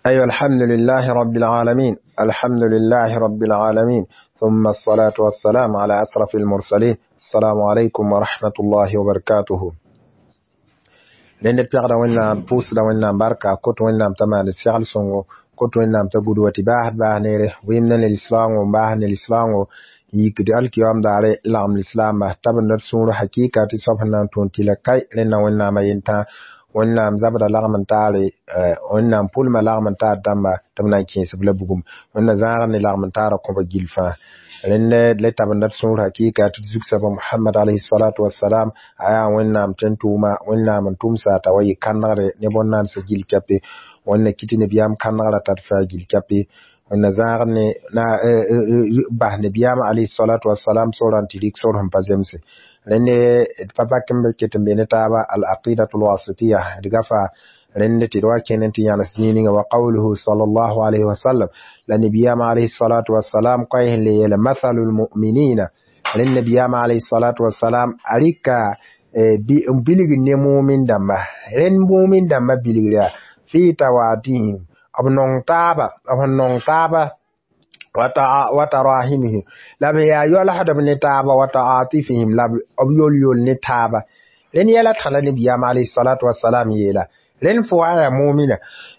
أيها الحمد لله رب العالمين. الحمد لله رب العالمين، ثم الصلاة والسلام على أشرف المرسلين. السلام عليكم ورحمة الله وبركاته. لأن بيغدا وإننا بوس دا وإننا بركة كوت وإننا متمان السيال سونغو كوت وإننا متقودوا تباهد باهنيره ويمنا الإسلام ومباهن الإسلام يكدي الكيام داري لام الإسلام تبن رسول حقيقة تصفنا تونتي لكي لنا وإننا ما ينتا wannan zabda lagman tare wannan pulma lagman ta damba tamna kin sabla bugum wannan zaran ni lagman tara ko ba gilfa renne le tabandat sun hakika tuzuk saba Muhammad alayhi salatu wassalam aya wannan tantuma wannan man tumsa tawayi kanare ne bonnan sa gilkape wannan kitine biyam kanara tatfa gilkape wannan zaran ne na bahne biyam alayhi salatu wassalam soran tilik soran pazemse lenne papa kembe ketembe netaba al aqidatul wasitiyah digafa lenne tidwa kenenti yana sini wa qawluhu sallallahu alayhi wasallam la nabiyama alayhi salatu wassalam qayhin li mathalul mu'minina lenne nabiyama alayhi salatu wassalam alika biligne mu'min damma ren mu'min damma biligra fi tawadihim abnon taba وتراهمه لب يا يولا حدا من تابا وتعاطفهم لب أبيول يول نتابا لن يلا تخلى النبي عليه الصلاة والسلام يلا لن فوايا مؤمنة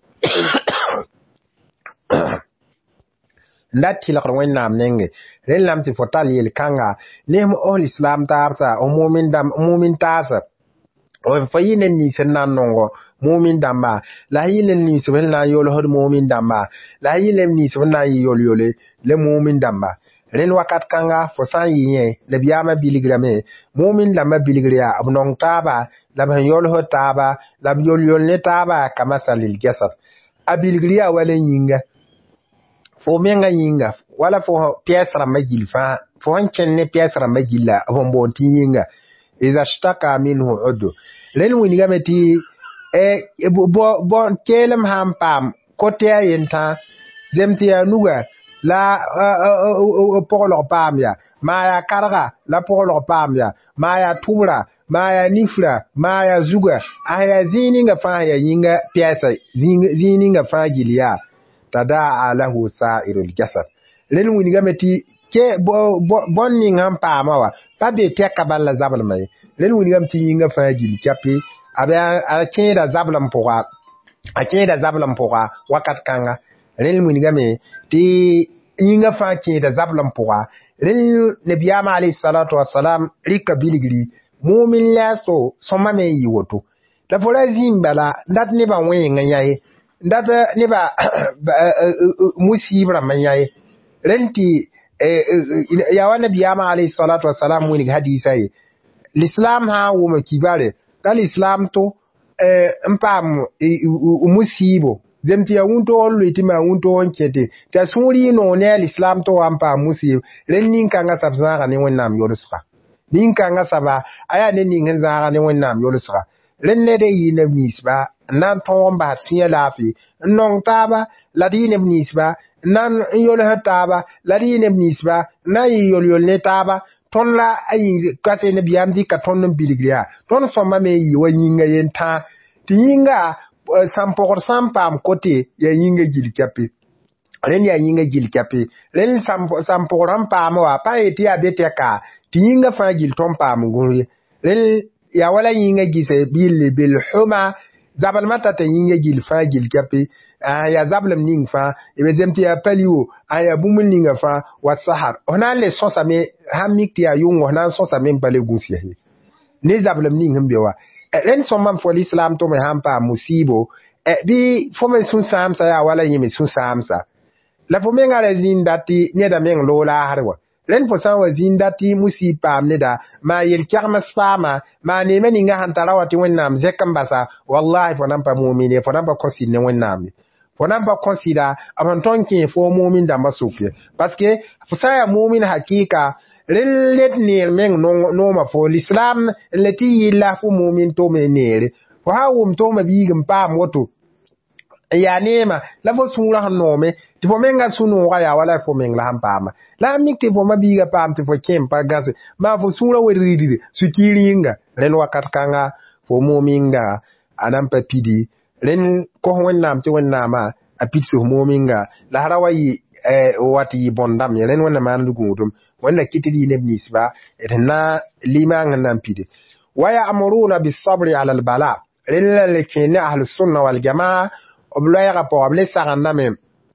ناتي لقد وين نام نينجي لن لم تفتال يلكانغا نهم أهل الإسلام تابسا ومؤمن تاسا وفاين النيسان نانونغو mumin damba la yilen ni subhana yolo hod mumin damba la yilen ni subhana yolo le mumin damba ren wakat kanga fo san yiye le biyama biligrame mumin damba biligriya abnon taba la ban yolo hod taba la yolo ne taba kama salil jasaf abiligriya wala yinga fo menga yinga wala fo pièce magilfa fo hanken ne pièce magilla abon bonti yinga iza shtaka minhu udu ren winiga meti bon kelem ham pam kote yenta zemtia nuga la polo pam ya maya karga la polo pam ya maya tumra maya nifra maya zuga aya zininga fa ya yinga piasa zininga fa giliya tada lahu sa'irul jasad len wini gameti ke bon ham pam wa pabe te kaballa zabal mai len wini gamti yinga fa gili chapi abia akeda zablam poga wakat kanga rel munigame ti yinga fa keda zablam poga rel nabiyama alayhi salatu wassalam rika biligri mu'min laso soma me yiwoto la fola zimbala ndat ne ba wenga yayi ndat ne ba musibra man yayi renti ya wa nabiyama alayhi salatu wassalam munig hadisa yi l'islam ha wo makibare dal islam to mpam musibo zemti ya wunto wallo itima wunto wonkete ta suri no ne islam to ampa musib ren nin kanga sabzara ne wonnam yolusra nin kanga saba aya ne nin hanzara ne wonnam yolusra ren ne de yina misba nan to mba siya lafi non taba ladine misba nan yol hataba ladine misba na yol ne taba ton la ayi kase ne biyam di ka ton no biligria ton so ma me yi wa yinga yenta ti yinga sampor sampam kote ya yinga gilkapi ren ya yinga gilkapi ren samporam pam wa pa eti abete ka ti yinga fa gil ton pam guri ren ya wala yinga gise bil huma zabal mata ta yinga gil fa gilkapi ya zablam ning fa ibe zemti ya paliwo aya bumul ninga fa wasahar ona le sonsa me hamikti ya yungo ona sonsa me bale gunsi he ne zablam ning hambewa ren somman fo l'islam to me hampa musibo bi fo me sun samsa ya wala yimi sun samsa la fo me ngare zindati ne da men lola harwa ren fo san wa zindati musipa ne da ma yel kyamas fama ma ne me ninga hantarawati wonnam zekam basa wallahi fo nampa mu'mine fo nampa kosi ne wonnam fona ba consider amanton ki fo mu'min da masuke parce que fusaya mu'min hakika relet ni men no ma fo l'islam lati la fu mu'min to menere fo hawum to ma bigam pa moto ya nema la fo sura no me ti fo menga sunu ga ya wala fo men la hampama la mikti fo ma biga pam ti fo kempa gase ma fo sura weridi sukiringa ren wakat kanga fo mu'min ga anam pa pidi ren ko wonnam ti wonnama apitsu mu'minga la harawayi wati bondam yelen wonna man lugudum wonna kitidi nebnis ba etna liman nan pide waya amuruna bis sabri ala al bala lilla lekene ahlus sunna wal jamaa oblaya rapo able saganda me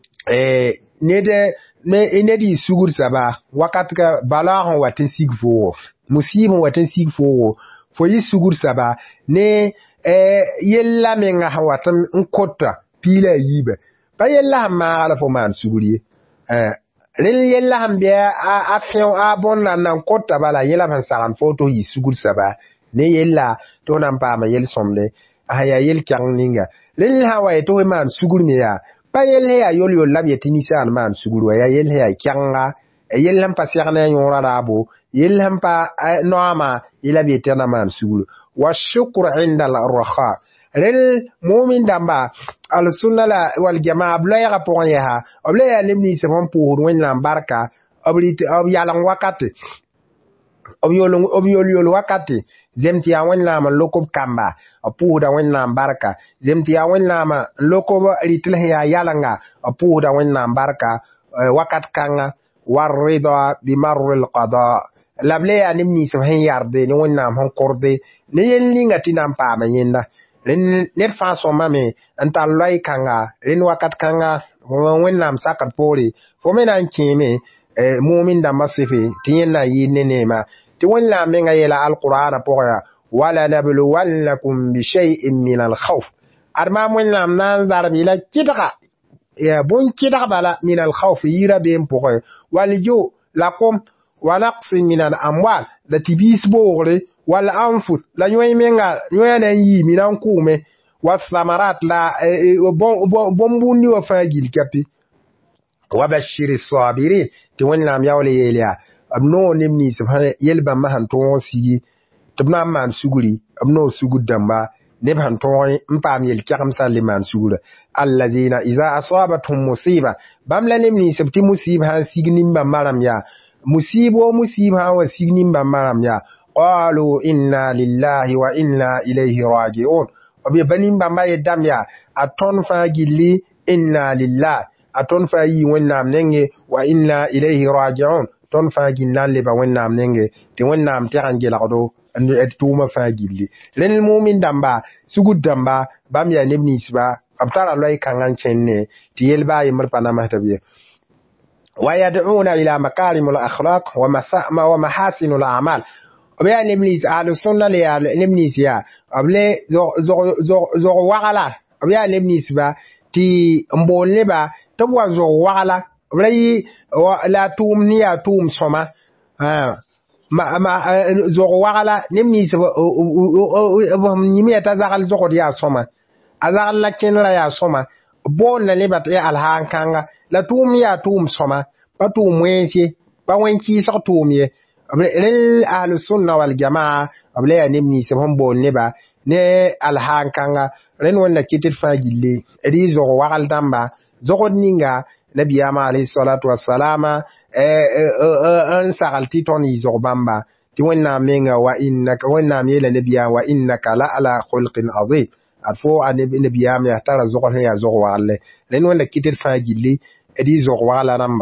nedi sugur saba wakat ka bala hon watin sigfo musibon watin sigfo fo yi sugur saba ne yella menga hawatan nkota pila yiba ba yella ma ala fo man suguriye rel yella hambia a fion a bon nan kota bala yella man sagan photo yi sugur saba ne yella to nan pa ma yel somle aya yel kyang ninga rel hawa to man sugur ne ya ba yel ya yol yol labi tinisa an man sugur ya yel ya kyanga yel ham pa siarna yora rabo yel ham pa noama ila bi tena man sugur wa shukr inda al raha rel mu'min damba al sunna wal jamaa blaya rapon ya oblaya limni se fon pour wen la barka oblit ob yalan wakati ob yol wakati zemti ya wen la ma lokob kamba pour da wen la barka zemti ya wen la ma lokob ritle ya yalanga pour da wen la barka wakat kanga warida bi marr al qada lablaya limni se hen yarde ni wen la hon korde ne yelni ngati nam pa ma yenda ren net façon mame anta loy kanga ren wakat kanga wen nam sakat pori fo menan kime mu'min da masifi tiyena yinene ma ti wala menga yela alquran poya wala nabluwannakum bi shay'in min alkhawf arma mun nam nan zarbi la kidaka ya bon kidaka bala min alkhawf yira be poya waljo lakum wa naqsin min alamwal la tibis bore wal anfus la nyoy menga nyoy na yi minan kume was samarat la bon bunni wa fagil kapi wa bashir as-sabirin ti wannan yawle yeliya abno nimni subhana yelba mahan to sigi tubna man suguri abno sugud damba ne ban to mpam yel kyam saliman sugura allazina iza asabatuhum musiba bamla nimni sabti musiba han signin ba maram ya musiba wa signin ba maram ya qalu inna lillahi wa inna ilayhi raji'un obi banin bamba yedam ya aton fa gilli inna lillahi aton fa yi wonnam nenge wa inna ilayhi raji'un ton fa ginnan le ba wonnam nenge te wonnam te angela do and tuma fa gilli len mu'min damba sugud damba bam ya nebni siba abtara loy kangan chenne ti yelba yimar panama tabiye wa yad'una ila makarimul akhlaq wa mahasinul a'mal obiya nebni ahlus sunna le ya nebni siya able zo wagala obiya nebni siba ti mbonle ba to wazo wagala rai la tum ni ya tum soma ma zo wagala nimni so ni mi ta zagal zo ya soma azagal la ken la ya soma bon na lebat ya alhan kanga la tum ya tum soma ba tum wensi ba wenki so tum ye rel ahlus sunna wal jamaa abla ya nimni so bon ne ba ne alhan kanga ren wonna kitit fa gille edi zo wagal damba zo ninga nabiyama alayhi salatu wassalama an sagalti ton izo bamba ti wonna menga wa innaka wonna mela nabiya wa innaka la ala khulqin azim arfo nabiyama ya tara zo ya zo walle len wonna kitir fa gilli edi zo wala namba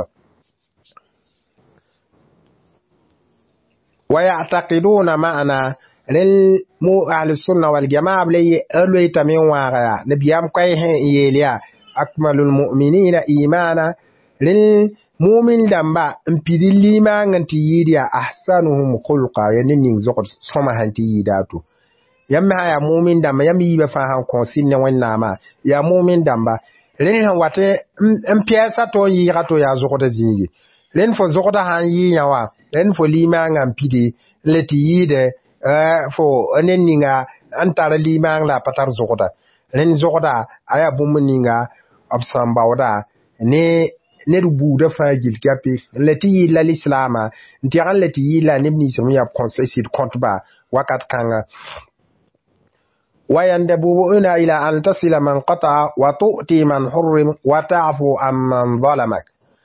wa ya'taqiduna ma'ana lil mu ahli sunna wal jamaa blay alway tamin wa nabiyam koy hen yeliya akmalul mu'minina imana lil mu'min damba mpidi lima nganti yidia ahsanuhum khulqa yanin zokot soma hanti yidatu yamma ya mu'min damba yammi yiba fa han konsin ne wannama ya mu'min damba len han wate mpiasa to yi gato ya zokota zingi len fo zokota han yi yawa len fo lima ngampidi leti yide fo aneninga antara lima la patar zokota len zokota aya bumuninga absamba wada ne rubu da fagil kapi lati la l'islama ntiran lati la nibni semu ya conseil kontba wakat kanga wayandabuuna ila an tasila man qata wa tu'ti man hurrim wa ta'fu amman zalamak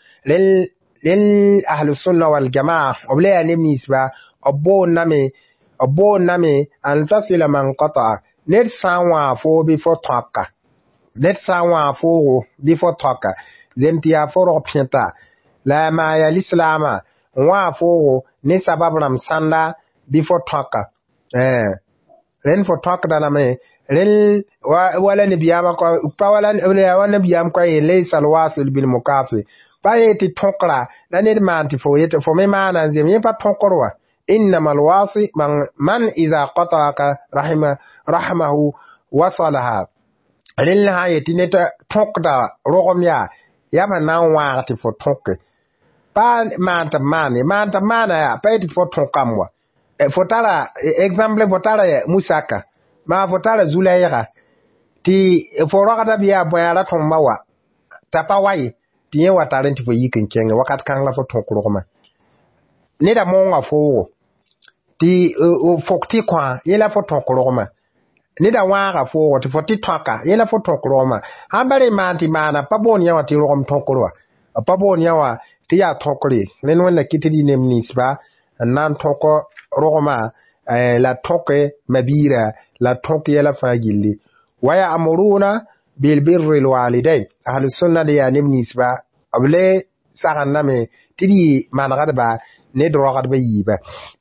lil ahlus sunna wal jamaa obla nibni sba obbo name an tasila man qata net sanwa fo bi fo taka det sa wa fo bi fo toka zemti ya fo ro penta la ma ya l'islama wa fo ne sabab ram sanda bi fo toka ren fo toka da na me ren wala nabiyama ko pa wala nabiyam ko laysa alwasil bil mukafi pa yeti tokra la ne man ti fo yeti fo me mana zem ye pa tokorwa innamal wasi man idha qata'aka rahmahu wasalaha ren la yeti ne tokda rogom ya ma nan wa ti fo tokke pa manta mana ya pa yeti fo tokamwa fo tara exemple fo tara musaka ma fo tara zulayra ti fo rogada biya boyara ton mawa tapa wai ti ye wataren ti fo yikin kenge wakat kan la fo tokro ma ne da mon wa fo ti fokti kwa ye la fo tokro ma ne da wara fo ti fo ti toka ye la fo tokro ma hambare manti mana pa bon yawa ti rogom tokro pa bon yawa ti ya tokri len wala kitidi nem nisba nan toko rogoma la toke mabira la toke yala fagilli waya amuruna bil birri al walidain ahlus sunna ya nimnisba able saganname tidi managad ba ne drogad ba yiba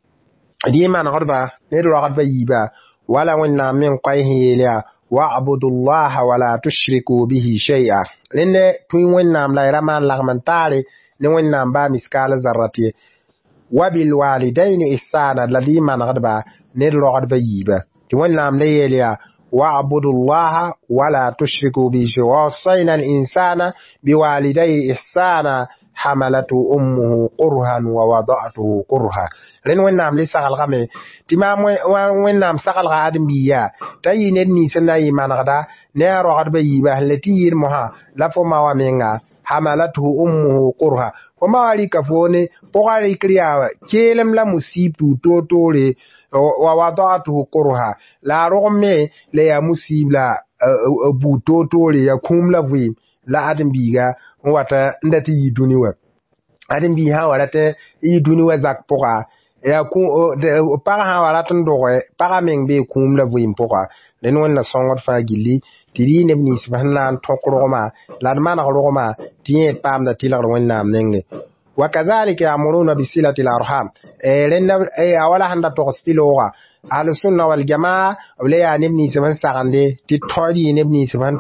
di managad ba ne drogad ba yiba wala wanna min qayhiya wa abudullaha wala tushriku bihi shay'a lenne tuin wanna la raman lagmantare ne wanna ba miskala zarrati wabil walidaini ihsana ladhi man gadba ne rogad bayiba ti wannan layeliya wa abudullaha wala tushriku bi shay'in al insana biwalidayhi ihsana hamalatu ummuhu qurhan wa wada'atuhu qurha ren wannan li sagal game ti ma wannan sagal ga adam biya tayi ne ni sanayi man gada ne rogad bayiba lati yirmoha lafo ma wa menga hamalatu ummuhu qurha kuma wali kafone pogari kriya kelem la musibu totore wa wadatu qurha la romme le ya musibla bu totore ya kumla vi la adam biga wata ndati yiduniwa adam bi ha warata yiduniwa zak poga ya ku para ha warata ndowe para mengbe kumla vi poga den wonna songot fa gilli tiri ne ni subhanallahi tokroma la mana roma tiye pam da tilar wonna nenge وكذلك يأمرون بصلة الأرحام لأن أولا هندا تغسطلوها أهل السنة والجماعة ولا نبني سبحان سغندي تتولي نبني سبحان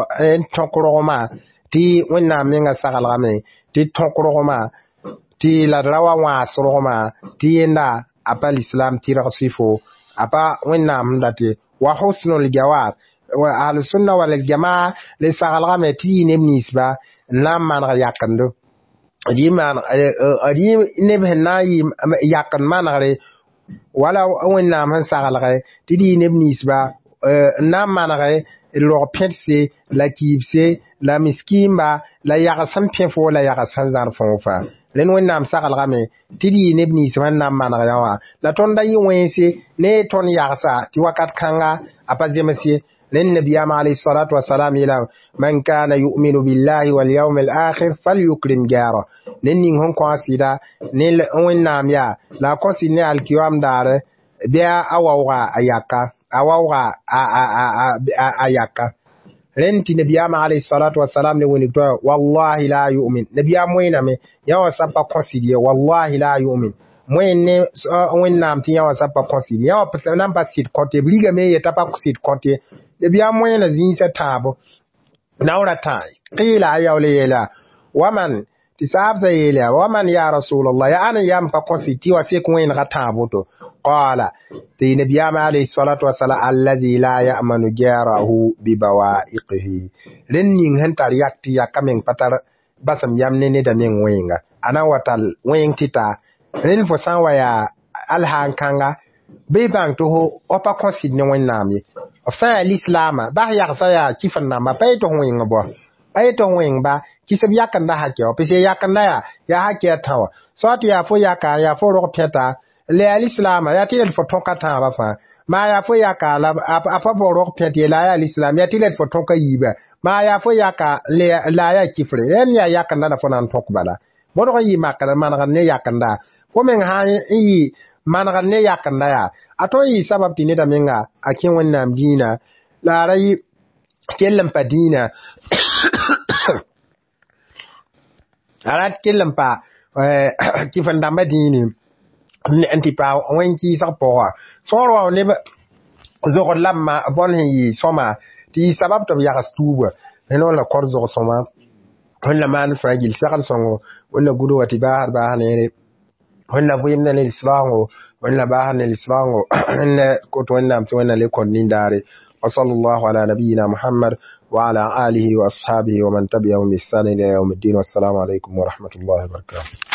تقرغما تي ونا منغا سغلغمي تي تقرغما تي لدروا واسرغما تي يندا أبا الإسلام تي رغسيفو أبا ونا مندتي وحسن الجواب وأهل السنة والجماعة لسغلغمي تي نبني سبا نام من غياكندو adi ne bhna yi yakan manare wala wonna man sagalare tidi ne nisba na manare lo pense la kibse la miskimba la yagasan pefo la yagasan zarfon fa len wonna am sagalare me tidi ne nisba na manare yawa la tonda yi wense ne ton yagasa ti wakat kanga apazemasi لأن النبي عليه الصلاة والسلام إلى من كان يؤمن بالله واليوم الآخر فليكرم جاره لأن هم قاسدا نل وينام يا لا قاسنا الكيام داره بيا أوعى أياكا أوعى أياكا لأن النبي عليه الصلاة والسلام نقول والله لا يؤمن نبي موينامي يا وسبب قاسدي والله لا يؤمن moyenne wonnam ti yawa sappa consider yawa peut-être pas sit côté briga me yeta pas sit côté de bien moyenne zinsa tabo naura tai qila ayawle yela waman tisabza yela waman ya rasulullah ya ana yam pa consider wa se ko en ratabo to qala ti nabiyama alayhi salatu wassalam allazi la ya'manu jarahu bi bawa'iqihi lenning hantar yakti yakamen patar basam yamne ne da men wenga ana watal wen tita ren fo san waya alhan kanga be bang to ho opa consid ne wonnam ye of sa l'islam ba ya sa ya kifan na ma pay to wenga bo pay to wenga kisab yakan da hakyo pese yakan da ya hakya tawa so ati ya fo yaka ya fo ro peta le l'islam ya ti fo tonka ta ba fa ma ya fo yaka la apa bo ro peta la ya l'islam ya ti fo tonka yiba ma ya fo yaka le la ya kifre en ya yakan da fo nan tok bala bo ro yi makala man ne yakan da ko men ha yi managan ne yakanda ya ato yi sabab tini da menga akin wannan dina larai kellam pa dina arat kellam pa kifan damba dini anti pa wanki sa poa soro ne zogor lamma bon yi soma ti sabab to ya gastuba eno la korzo soma wala man fragil sakal songo wala gudu wati ba ne wala buyimna le islamu wala ba ne islamu wala ko to wala to wala le kon nindare wa sallallahu ala nabiyyina muhammad wa ala alihi wa ashabihi wa man tabi'ahum bi ihsan ila yawm الدين والسلام عليكم ورحمة الله وبركاته